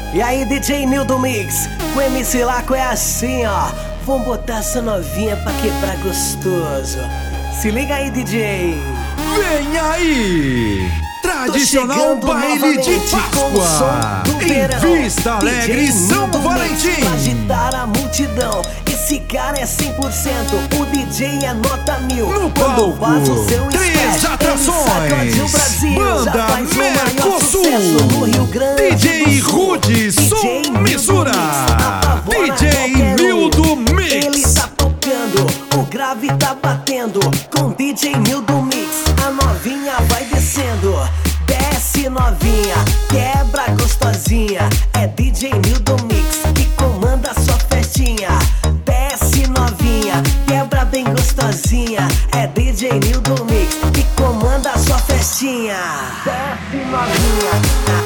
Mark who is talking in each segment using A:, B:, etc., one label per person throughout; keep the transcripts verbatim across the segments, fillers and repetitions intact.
A: E aí, D J Nildo Mix, com M C Laco é assim, ó. Vamos botar essa novinha pra quebrar gostoso. Se liga aí, D J.
B: Vem aí! Tradicional baile de Páscoa em Vista Alegre, São Valentim.
A: Pra agitar a multidão. Esse cara é cem por cento, o D J é nota mil.
B: No palco, três atrações. Banda Mercosul, D J Rude Som Mistura, D J Nildo Mix.
A: Ele tá tocando, o grave tá batendo. Com D J Nildo Mix, a novinha vai descendo. Desce novinha, quebra gostosinha. É D J Nildo Mix que comanda sua festinha. Desce novinha, quebra bem gostosinha. É D J Nildo Mix que comanda sua festinha. Desce novinha.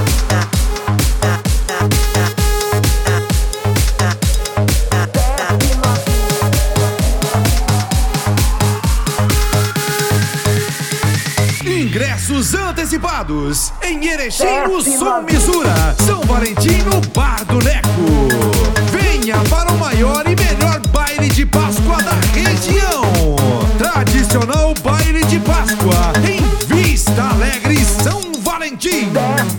B: Ingressos antecipados em Erechim, no Som Mistura, São Valentim, no Bar do Neco. Venha para o maior e melhor baile de Páscoa da região. Tradicional baile de Páscoa em Vista Alegre, São Valentim.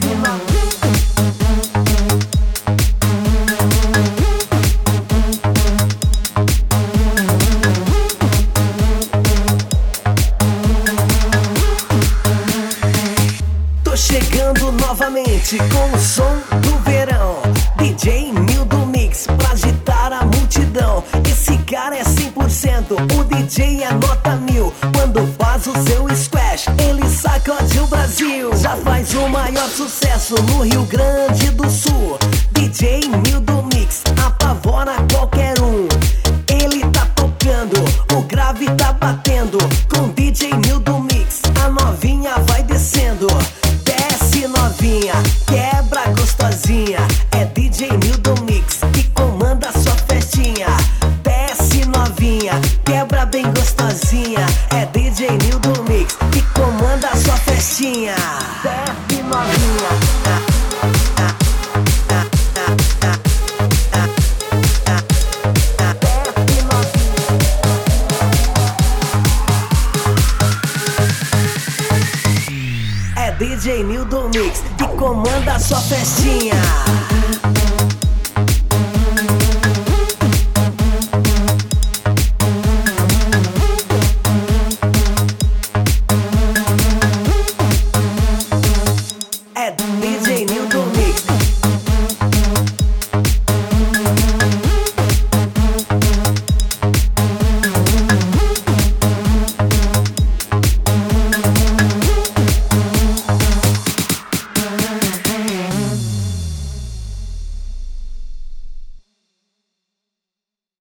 A: Tô chegando novamente com o som do verão. D J Nildo Mix pra agitar a multidão. Esse cara é cem por cento, o D J é nota mil. Quando faz o seu splash, ele sacode o Brasil. Já faz o maior sucesso no Rio Grande do Sul. D J Nildo Mix apavora qualquer um. Ele tá tocando, o grave tá batendo. Com D J Nildo Mix, a novinha vai descendo. Desce novinha, quebra gostosinha. É D J Nildo Mix que comanda sua festinha. Desce novinha, quebra bem gostosinha. É D J Nildo Mix que comanda sua festinha. Desce novinha. D J Nildo Mix que comanda sua festinha.